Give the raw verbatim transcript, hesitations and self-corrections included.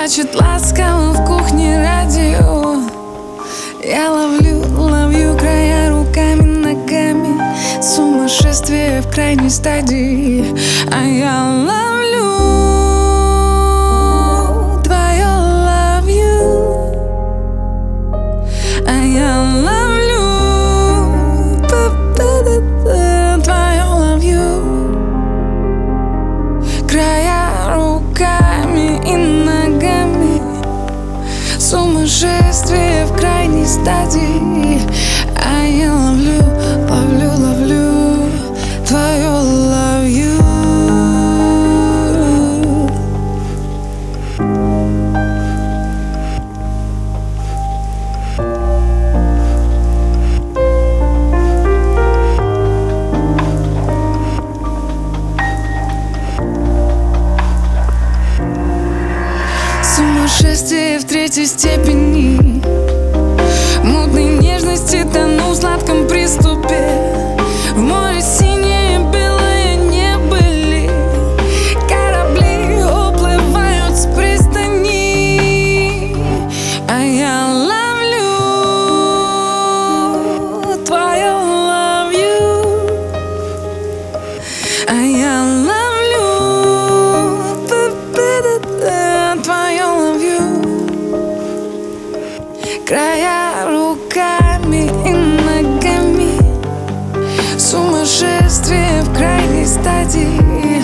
Плачет ласково в кухне радио. Я ловлю, ловлю края руками, ногами. Сумасшествие в крайней стадии. А я ловлю твое love you. А я ловлю твое love you. Края руками и ногами. Сумасшествие в крайней стадии. А я ловлю, ловлю, ловлю твое love you. Сумасшествие в третьей степени. Мутной нежности тону в сладком приступе. В море синее, белое не были. Корабли уплывают с пристани. А я ловлю твое love you. А я ловлю твое love you. Края руками и ногами. Сумасшествие в крайней стадии.